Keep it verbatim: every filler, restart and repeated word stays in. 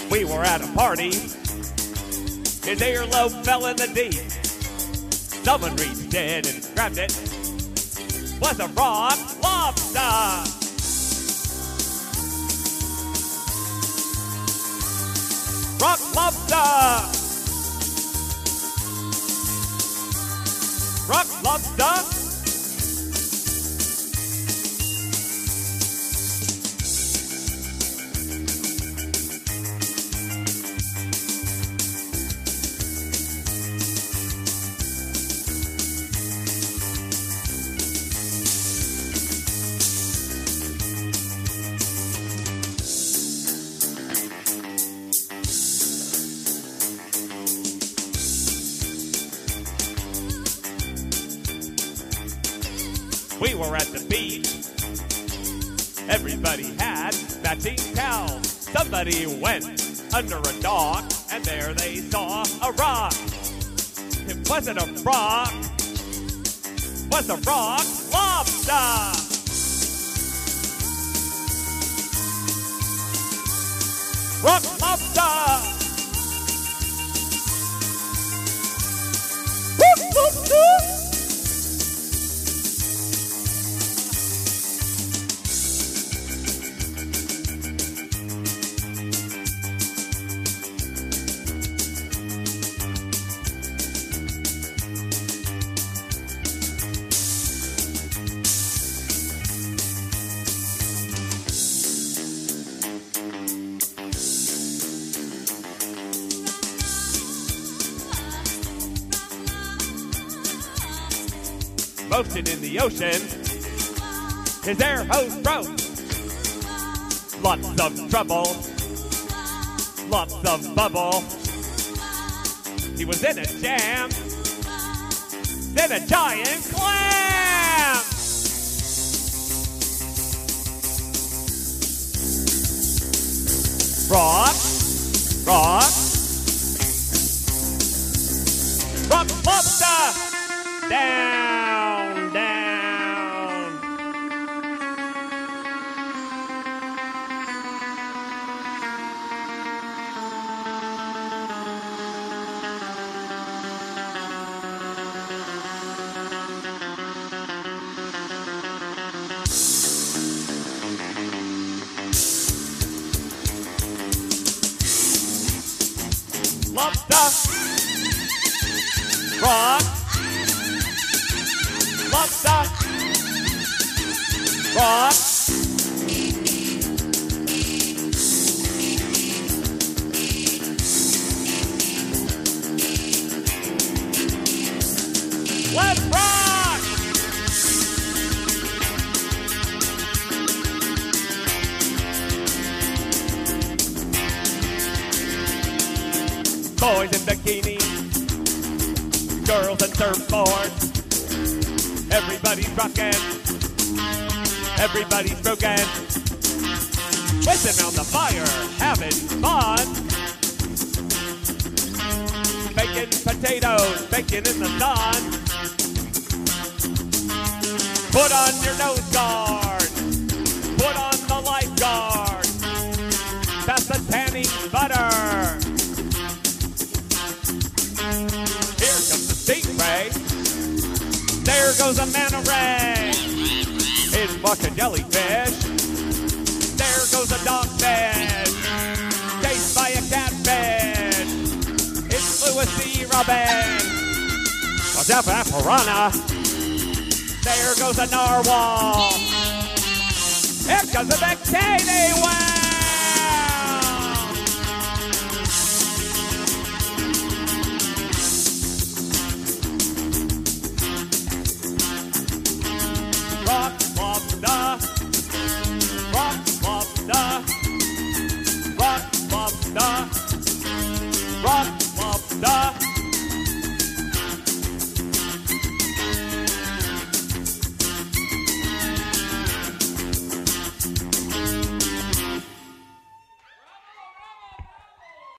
We were at a party. His earlobe fell in the deep. Someone reached in and grabbed it. Was a rock lobster. Rock lobster. Rock lobster. We were at the beach. Everybody had matching towels. Somebody went under a dock, and there they saw a rock. It wasn't a rock. It was a rock lobster. Rock lobster. Whoop, whoop, whoop. Motion in the ocean, his air hose broke. Lots of trouble, lots of bubble. He was in a jam, then a giant clam. Rock, rock, rock lobster, down, down. Lobster, rock, lobster, rock. Let's rock! Boys in bikinis, girls in surfboards. Everybody's rocking, everybody's broken. Sitting around the fire, having fun. Baking potatoes, baking in the sun. Put on your nose guard, put on the life guard. Pass the tanning butter. Here comes the stingray. There goes a manta ray. It's watching jellyfish. There goes a dogfish. Chased by a catfish. It's Louis C. Robin. Watch out for that piranha. There goes a narwhal. Here comes a bikini whale.